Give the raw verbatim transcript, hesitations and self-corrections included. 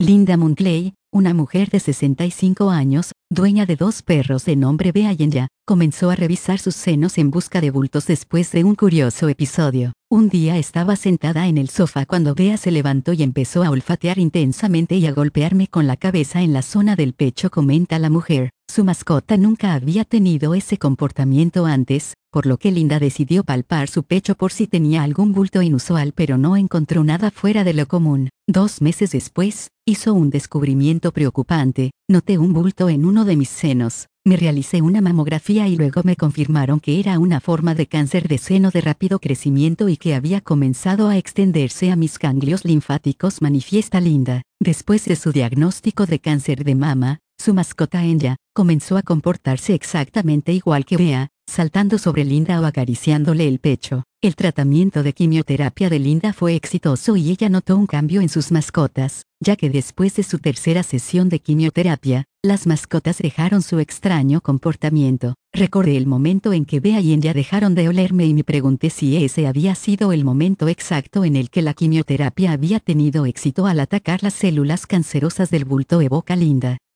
Linda Moonclay, una mujer de sesenta y cinco años, dueña de dos perros de nombre Bea y Enya, comenzó a revisar sus senos en busca de bultos después de un curioso episodio. Un día estaba sentada en el sofá cuando Bea se levantó y empezó a olfatear intensamente y a golpearme con la cabeza en la zona del pecho, comenta la mujer. Su mascota nunca había tenido ese comportamiento antes, por lo que Linda decidió palpar su pecho por si tenía algún bulto inusual, pero no encontró nada fuera de lo común. Dos meses después, hizo un descubrimiento preocupante. Noté un bulto en uno de mis senos. Me realicé una mamografía y luego me confirmaron que era una forma de cáncer de seno de rápido crecimiento y que había comenzado a extenderse a mis ganglios linfáticos, manifiesta Linda. Después de su diagnóstico de cáncer de mama, su mascota Enya comenzó a comportarse exactamente igual que Bea, saltando sobre Linda o acariciándole el pecho. El tratamiento de quimioterapia de Linda fue exitoso y ella notó un cambio en sus mascotas, ya que después de su tercera sesión de quimioterapia, las mascotas dejaron su extraño comportamiento. Recordé el momento en que Bea y Enya dejaron de olerme y me pregunté si ese había sido el momento exacto en el que la quimioterapia había tenido éxito al atacar las células cancerosas del bulto, evoca Linda.